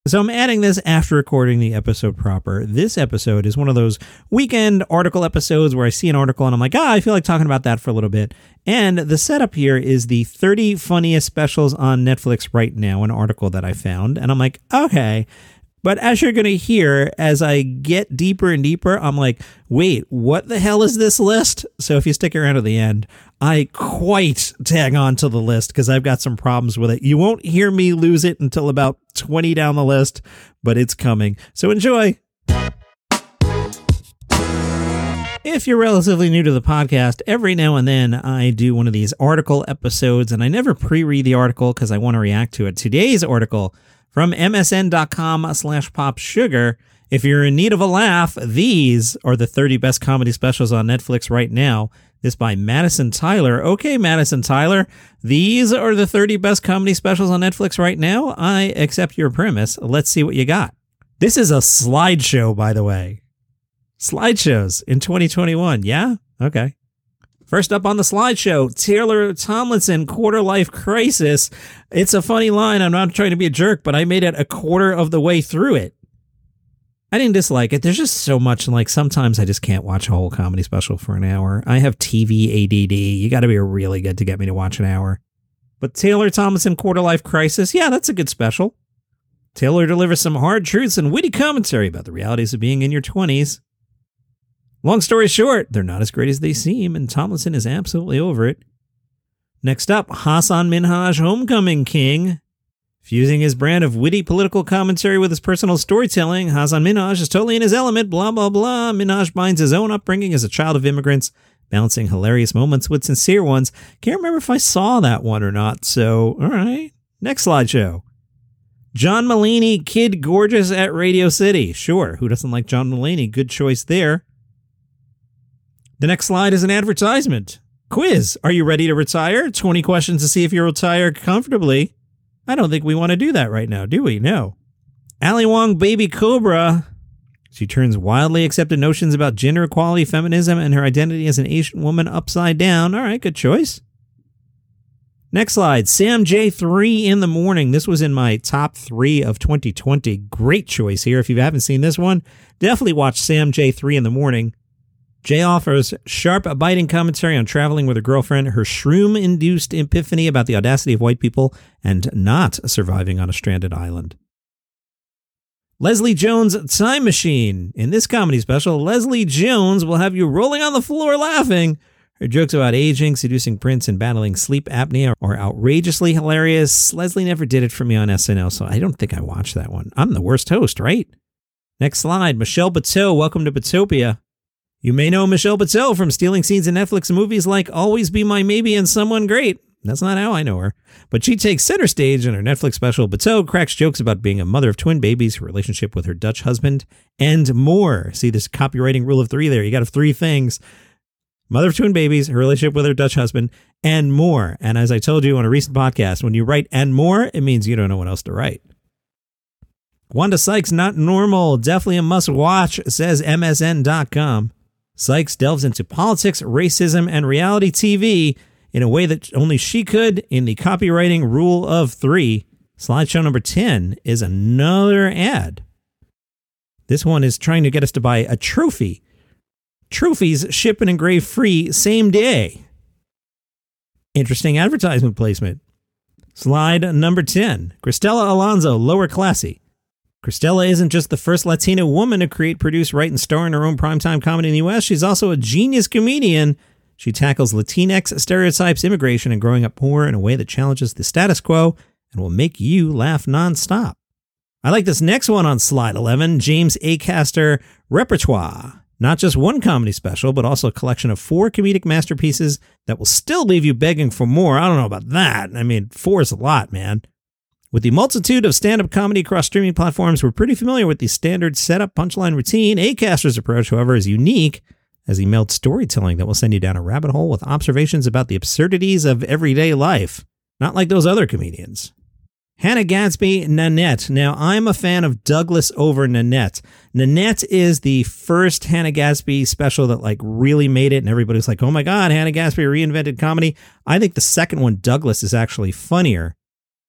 So I'm adding this after recording the episode proper. This episode is one of those weekend article episodes where I see an article and I'm like, I feel like talking about that for a little bit. And the setup here is the 30 funniest specials on Netflix right now, an article that I found. And I'm like, okay. But as you're going to hear, as I get deeper and deeper, I'm like, wait, what the hell is this list? So if you stick around to the end, I quite tag on to the list because I've got some problems with it. You won't hear me lose it until about 20 down the list, but it's coming. So enjoy. If you're relatively new to the podcast, every now and then I do one of these article episodes, and I never pre-read the article because I want to react to it. Today's article from msn.com/popsugar. If you're in need of a laugh, these are the 30 best comedy specials on Netflix right now. This by Madison Tyler. Okay, Madison Tyler, these are the 30 best comedy specials on Netflix right now. I accept your premise. Let's see what you got. This is a slideshow, by the way. Slideshows in 2021. Yeah? Okay. First up on the slideshow, Taylor Tomlinson, Quarter Life Crisis. It's a funny line. I'm not trying to be a jerk, but I made it a quarter of the way through it. I didn't dislike it. There's just so much, like sometimes I just can't watch a whole comedy special for an hour. I have TV ADD. You got to be really good to get me to watch an hour. But Taylor Tomlinson, Quarter Life Crisis, yeah, that's a good special. Taylor delivers some hard truths and witty commentary about the realities of being in your 20s. Long story short, they're not as great as they seem, and Tomlinson is absolutely over it. Next up, Hasan Minhaj, Homecoming King. Fusing his brand of witty political commentary with his personal storytelling, Hasan Minhaj is totally in his element, blah, blah, blah. Minhaj binds his own upbringing as a child of immigrants, balancing hilarious moments with sincere ones. Can't remember if I saw that one or not, so all right. Next slideshow. John Mulaney, Kid Gorgeous at Radio City. Sure, who doesn't like John Mulaney? Good choice there. The next slide is an advertisement. Quiz. Are you ready to retire? 20 questions to see if you retire comfortably. I don't think we want to do that right now, do we? No. Ali Wong, Baby Cobra. She turns wildly accepted notions about gender equality, feminism, and her identity as an Asian woman upside down. All right, good choice. Next slide. Sam J. 3 in the Morning. This was in my top 3 of 2020. Great choice here. If you haven't seen this one, definitely watch Sam J. 3 in the Morning. Jay offers sharp, biting commentary on traveling with her girlfriend, her shroom-induced epiphany about the audacity of white people, and not surviving on a stranded island. Leslie Jones' Time Machine. In this comedy special, Leslie Jones will have you rolling on the floor laughing. Her jokes about aging, seducing Prince, and battling sleep apnea are outrageously hilarious. Leslie never did it for me on SNL, so I don't think I watched that one. I'm the worst host, right? Next slide. Michelle Buteau. Welcome to Butopia. You may know Michelle Buteau from stealing scenes in Netflix movies like Always Be My Maybe and Someone Great. That's not how I know her. But she takes center stage in her Netflix special. Buteau cracks jokes about being a mother of twin babies, her relationship with her Dutch husband, and more. See this copywriting rule of 3 there. You got to have 3 things. Mother of twin babies, her relationship with her Dutch husband, and more. And as I told you on a recent podcast, when you write and more, it means you don't know what else to write. Wanda Sykes, Not Normal. Definitely a must watch, says MSN.com. Sykes delves into politics, racism, and reality TV in a way that only she could in the copywriting rule of 3. Slideshow number 10 is another ad. This one is trying to get us to buy a trophy. Trophies ship and engrave free same day. Interesting advertisement placement. Slide number 10. Cristela Alonso, Lower Classy. Cristela isn't just the first Latina woman to create, produce, write, and star in her own primetime comedy in the U.S. She's also a genius comedian. She tackles Latinx stereotypes, immigration, and growing up poor in a way that challenges the status quo and will make you laugh nonstop. I like this next one on slide 11, James Acaster Repertoire. Not just one comedy special, but also a collection of 4 comedic masterpieces that will still leave you begging for more. I don't know about that. I mean, 4 is a lot, man. With the multitude of stand-up comedy across streaming platforms, we're pretty familiar with the standard setup punchline routine. Acaster's approach, however, is unique as he melds storytelling that will send you down a rabbit hole with observations about the absurdities of everyday life. Not like those other comedians. Hannah Gadsby, Nanette. Now, I'm a fan of Douglas over Nanette. Nanette is the first Hannah Gadsby special that really made it, and everybody's like, oh my God, Hannah Gadsby reinvented comedy. I think the second one, Douglas, is actually funnier.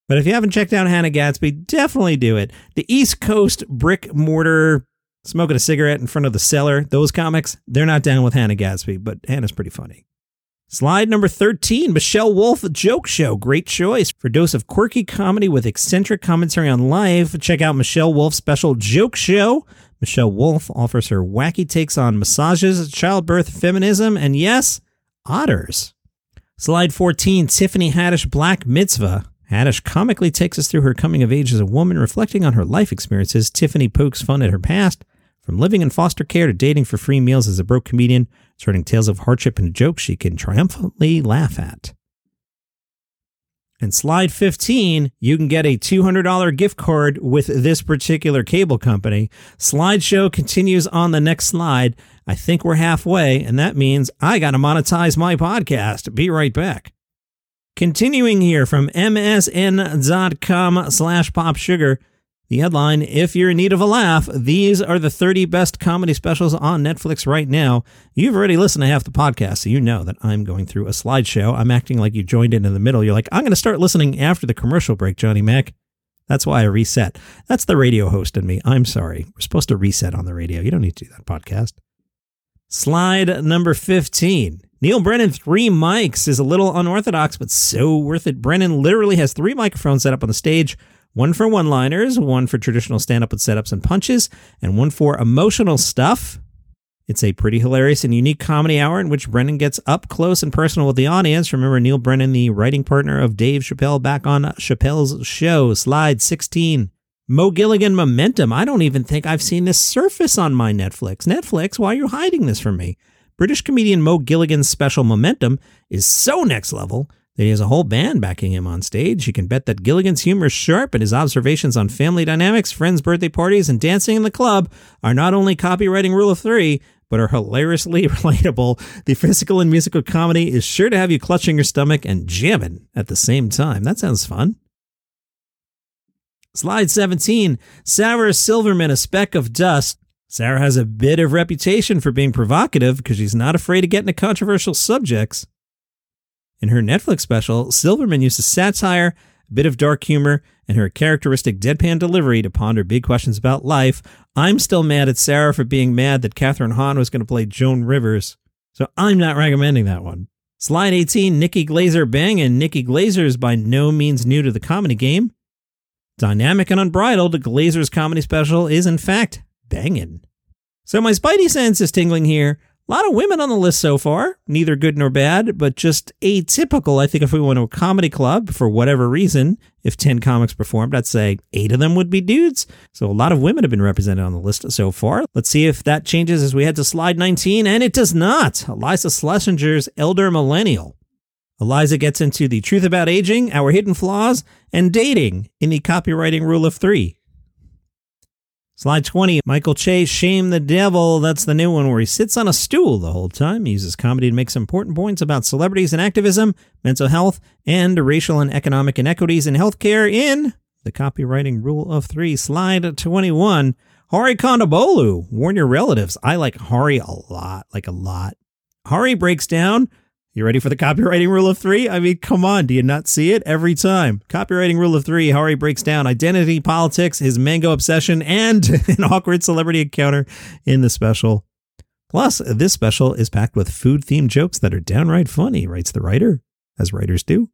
But if you haven't checked out Hannah Gadsby, definitely do it. The East Coast brick mortar, smoking a cigarette in front of the cellar, those comics, they're not down with Hannah Gadsby, but Hannah's pretty funny. Slide number 13, Michelle Wolf Joke Show. Great choice. For a dose of quirky comedy with eccentric commentary on life, check out Michelle Wolf's special Joke Show. Michelle Wolf offers her wacky takes on massages, childbirth, feminism, and yes, otters. Slide 14, Tiffany Haddish Black Mitzvah. Haddish comically takes us through her coming of age as a woman, reflecting on her life experiences. Tiffany pokes fun at her past, from living in foster care to dating for free meals as a broke comedian, turning tales of hardship into jokes she can triumphantly laugh at. And slide 15, you can get a $200 gift card with this particular cable company. Slideshow continues on the next slide. I think we're halfway, and that means I got to monetize my podcast. Be right back. Continuing here from msn.com/popsugar. The headline, if you're in need of a laugh, these are the 30 best comedy specials on Netflix right now. You've already listened to half the podcast, so you know that I'm going through a slideshow. I'm acting like you joined in the middle. You're like, I'm going to start listening after the commercial break, Johnny Mac. That's why I reset. That's the radio host in me. I'm sorry. We're supposed to reset on the radio. You don't need to do that, podcast. Slide number 15. Neil Brennan, 3 mics, is a little unorthodox, but so worth it. Brennan literally has 3 microphones set up on the stage. One for one-liners, one for traditional stand-up with setups and punches, and one for emotional stuff. It's a pretty hilarious and unique comedy hour in which Brennan gets up close and personal with the audience. Remember Neil Brennan, the writing partner of Dave Chappelle, back on Chappelle's Show. Slide 16. Mo Gilligan, Momentum. I don't even think I've seen this surface on my Netflix. Netflix, why are you hiding this from me? British comedian Mo Gilligan's special Momentum is so next level that he has a whole band backing him on stage. You can bet that Gilligan's humor is sharp and his observations on family dynamics, friends' birthday parties, and dancing in the club are not only copywriting rule of 3, but are hilariously relatable. The physical and musical comedy is sure to have you clutching your stomach and jamming at the same time. That sounds fun. Slide 17, Sarah Silverman, A Speck of Dust. Sarah has a bit of reputation for being provocative because she's not afraid to get into controversial subjects. In her Netflix special, Silverman uses satire, a bit of dark humor, and her characteristic deadpan delivery to ponder big questions about life. I'm still mad at Sarah for being mad that Catherine Hahn was going to play Joan Rivers, so I'm not recommending that one. Slide 18, Nikki Glaser Bangin'. Nikki Glaser is by no means new to the comedy game. Dynamic and unbridled, Glaser's comedy special is, in fact, bangin'. So my spidey sense is tingling here. A lot of women on the list so far, neither good nor bad, but just atypical. I think if we went to a comedy club, for whatever reason, if 10 comics performed, I'd say 8 of them would be dudes. So a lot of women have been represented on the list so far. Let's see if that changes as we head to slide 19, and it does not. Eliza Schlesinger's Elder Millennial. Eliza gets into the truth about aging, our hidden flaws, and dating in the copywriting rule of 3. Slide 20, Michael Che, Shame the Devil. That's the new one where he sits on a stool the whole time. He uses comedy to make some important points about celebrities and activism, mental health, and racial and economic inequities in healthcare in the copywriting rule of 3. Slide 21, Hari Kondabolu, Warn Your Relatives. I like Hari a lot. Hari breaks down. You ready for the copywriting rule of 3? I mean, come on, do you not see it? Every time. Copywriting rule of 3, Hari breaks down identity, politics, his mango obsession, and an awkward celebrity encounter in the special. Plus, this special is packed with food-themed jokes that are downright funny, writes the writer, as writers do.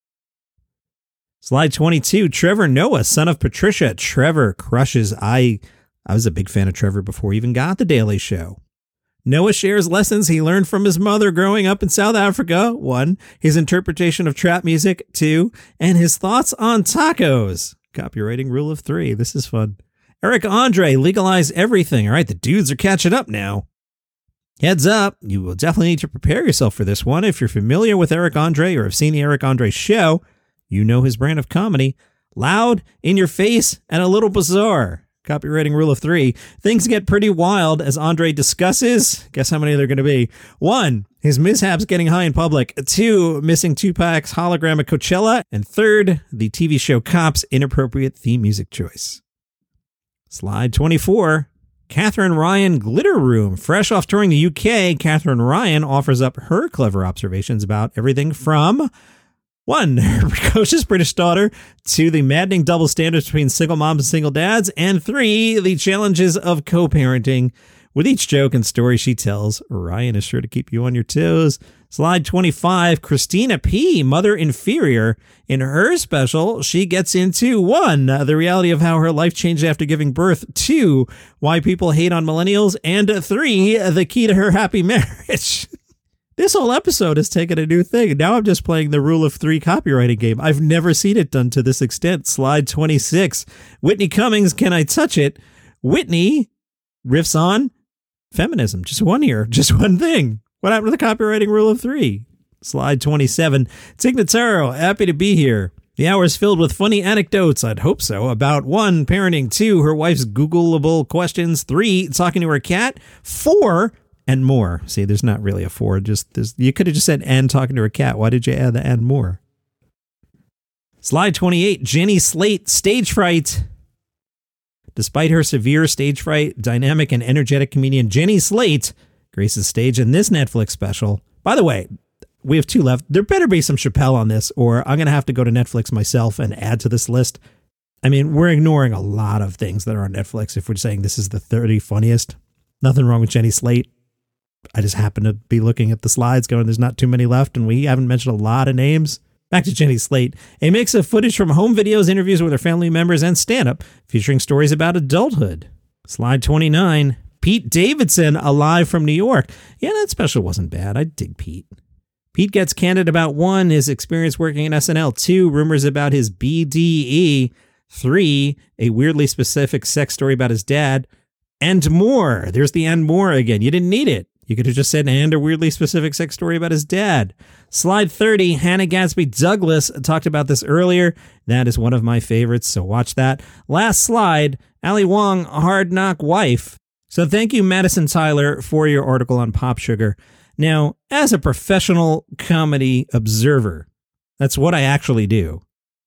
Slide 22, Trevor Noah, son of Patricia. Trevor crushes. I was a big fan of Trevor before he even got The Daily Show. Noah shares lessons he learned from his mother growing up in South Africa, 1, his interpretation of trap music, 2, and his thoughts on tacos. Copywriting rule of 3. This is fun. Eric Andre, Legalize Everything. All right, the dudes are catching up now. Heads up, you will definitely need to prepare yourself for this one. If you're familiar with Eric Andre or have seen the Eric Andre show, you know his brand of comedy. Loud, in your face, and a little bizarre. Copywriting rule of 3. Things get pretty wild as Andre discusses. Guess how many there are going to be? 1, his mishaps getting high in public. 2, missing Tupac's hologram at Coachella. And 3, the TV show Cops' inappropriate theme music choice. Slide 24. Catherine Ryan, Glitter Room. Fresh off touring the UK, Catherine Ryan offers up her clever observations about everything from 1, her precocious British daughter. 2, the maddening double standards between single moms and single dads. And 3, the challenges of co-parenting. With each joke and story she tells, Ryan is sure to keep you on your toes. Slide 25, Christina P., mother inferior. In her special, she gets into 1, the reality of how her life changed after giving birth. 2, why people hate on millennials. And 3, the key to her happy marriage. This whole episode has taken a new thing. Now I'm just playing the rule of 3 copywriting game. I've never seen it done to this extent. Slide 26. Whitney Cummings, Can I Touch It? Whitney riffs on feminism. Just one here. Just one thing. What happened to the copywriting rule of 3? Slide 27. Tig Notaro, happy to be here. The hour is filled with funny anecdotes, I'd hope so, about 1, parenting. 2, her wife's Googleable questions. 3, talking to her cat. 4, and more. See, there's not really a 4. You could have just said and talking to her cat. Why did you add the and more? Slide 28, Jenny Slate, stage fright. Despite her severe stage fright, dynamic and energetic comedian Jenny Slate graces stage in this Netflix special. By the way, we have 2 left. There better be some Chappelle on this, or I'm going to have to go to Netflix myself and add to this list. I mean, we're ignoring a lot of things that are on Netflix if we're saying this is the 30 funniest. Nothing wrong with Jenny Slate. I just happen to be looking at the slides going, there's not too many left, and we haven't mentioned a lot of names. Back to Jenny Slate. A mix of footage from home videos, interviews with her family members, and stand-up, featuring stories about adulthood. Slide 29. Pete Davidson, alive from New York. Yeah, that special wasn't bad. I dig Pete. Pete gets candid about 1, his experience working in SNL. 2, rumors about his BDE. 3, a weirdly specific sex story about his dad. And more. There's the and more again. You didn't need it. You could have just said, and a weirdly specific sex story about his dad. Slide 30, Hannah Gadsby Douglas talked about this earlier. That is one of my favorites, so watch that. Last slide, Ali Wong, Hard Knock Wife. So thank you, Madison Tyler, for your article on Pop Sugar. Now, as a professional comedy observer, that's what I actually do.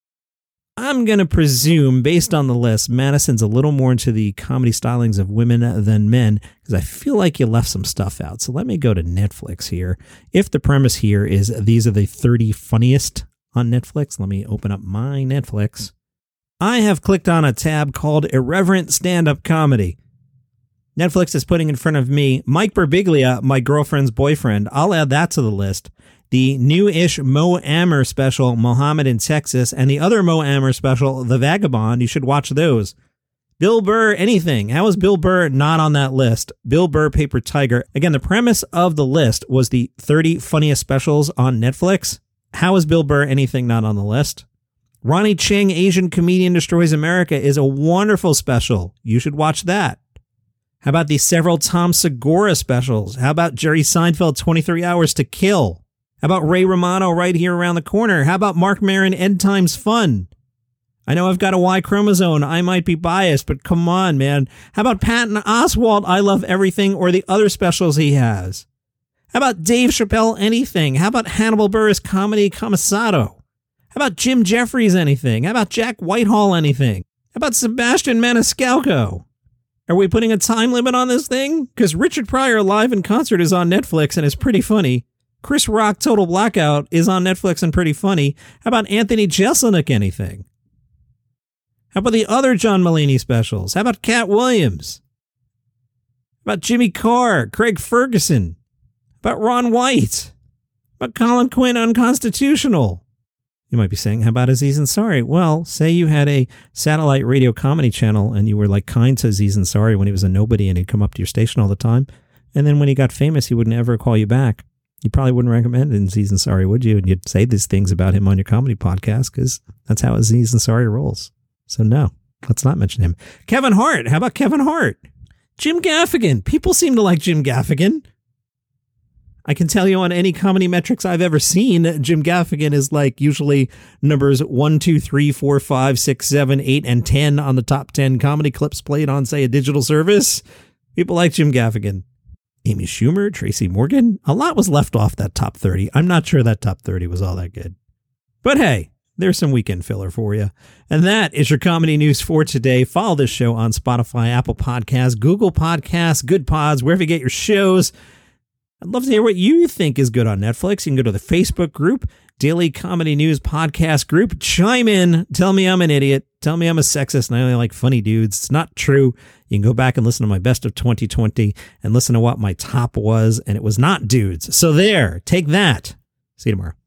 I'm going to presume, based on the list, Madison's a little more into the comedy stylings of women than men, because I feel like you left some stuff out. So let me go to Netflix here. If the premise here is these are the 30 funniest on Netflix, let me open up my Netflix. I have clicked on a tab called Irreverent Stand-Up Comedy. Netflix is putting in front of me Mike Birbiglia, My Girlfriend's Boyfriend. I'll add that to the list. The new-ish Mo Amer special, Mohammed in Texas, and the other Mo Amer special, The Vagabond. You should watch those. Bill Burr, anything. How is Bill Burr not on that list? Bill Burr, Paper Tiger. Again, the premise of the list was the 30 funniest specials on Netflix. How is Bill Burr, anything not on the list? Ronnie Ching, Asian Comedian Destroys America is a wonderful special. You should watch that. How about the several Tom Segura specials? How about Jerry Seinfeld, 23 Hours to Kill? How about Ray Romano right here around the corner? How about Mark Maron, End Times Fun? I know I've got a Y chromosome. I might be biased, but come on, man. How about Patton Oswalt, I Love Everything, or the other specials he has? How about Dave Chappelle, Anything? How about Hannibal Buress, Comedy Commissado? How about Jim Jeffries, Anything? How about Jack Whitehall, Anything? How about Sebastian Maniscalco? Are we putting a time limit on this thing? Because Richard Pryor live in concert is on Netflix and is pretty funny. Chris Rock, Total Blackout, is on Netflix and pretty funny. How about Anthony Jeselnik, Anything? How about the other John Mulaney specials? How about Cat Williams? How about Jimmy Carr, Craig Ferguson? How about Ron White? How about Colin Quinn, Unconstitutional? You might be saying, how about Aziz Ansari? Well, say you had a satellite radio comedy channel and you were like kind to Aziz Ansari when he was a nobody and he'd come up to your station all the time. And then when he got famous, he would never call you back. You probably wouldn't recommend Aziz Ansari, would you? And you'd say these things about him on your comedy podcast because that's how Aziz Ansari rolls. So no, let's not mention him. Kevin Hart. How about Kevin Hart? Jim Gaffigan. People seem to like Jim Gaffigan. I can tell you on any comedy metrics I've ever seen, Jim Gaffigan is like usually numbers 1, 2, 3, 4, 5, 6, 7, 8, and 10 on the top 10 comedy clips played on, say, a digital service. People like Jim Gaffigan. Amy Schumer, Tracy Morgan. A lot was left off that top 30. I'm not sure that top 30 was all that good. But hey, there's some weekend filler for you. And that is your comedy news for today. Follow this show on Spotify, Apple Podcasts, Google Podcasts, Good Pods, wherever you get your shows. I'd love to hear what you think is good on Netflix. You can go to the Facebook group, Daily Comedy News Podcast group. Chime in. Tell me I'm an idiot. Tell me I'm a sexist and I only like funny dudes. It's not true. You can go back and listen to my best of 2020 and listen to what my top was, and it was not dudes. So there, take that. See you tomorrow.